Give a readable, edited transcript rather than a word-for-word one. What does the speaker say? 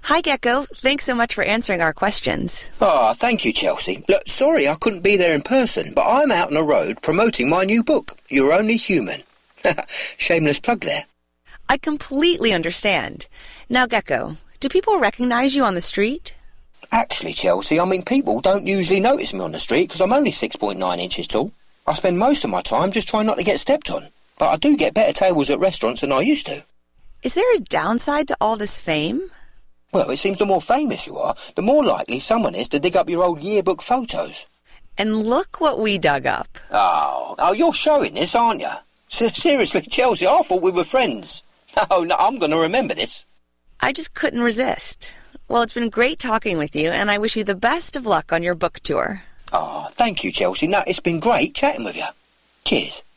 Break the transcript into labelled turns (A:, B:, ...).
A: Hi, Gecko. Thanks so much for answering our questions.
B: Ah, thank you, Chelsea. Look, sorry I couldn't be there in person, but I'm out on the road promoting my new book, You're Only Human. Shameless plug there.
A: I completely understand. Now, Gecko, do people recognize you on the street?
B: Actually, Chelsea, people don't usually notice me on the street because I'm only 6.9 inches tall. I spend most of my time just trying not to get stepped on. But I do get better tables at restaurants than I used to.
A: Is there a downside to all this fame?
B: Well, it seems the more famous you are, the more likely someone is to dig up your old yearbook photos.
A: And look what we dug up.
B: Oh, you're showing this, aren't you? Seriously, Chelsea, I thought we were friends. Oh, no, I'm going to remember this.
A: I just couldn't resist. Well, it's been great talking with you, and I wish you the best of luck on your book tour.
B: Oh, thank you, Chelsea. No, it's been great chatting with you. Cheers.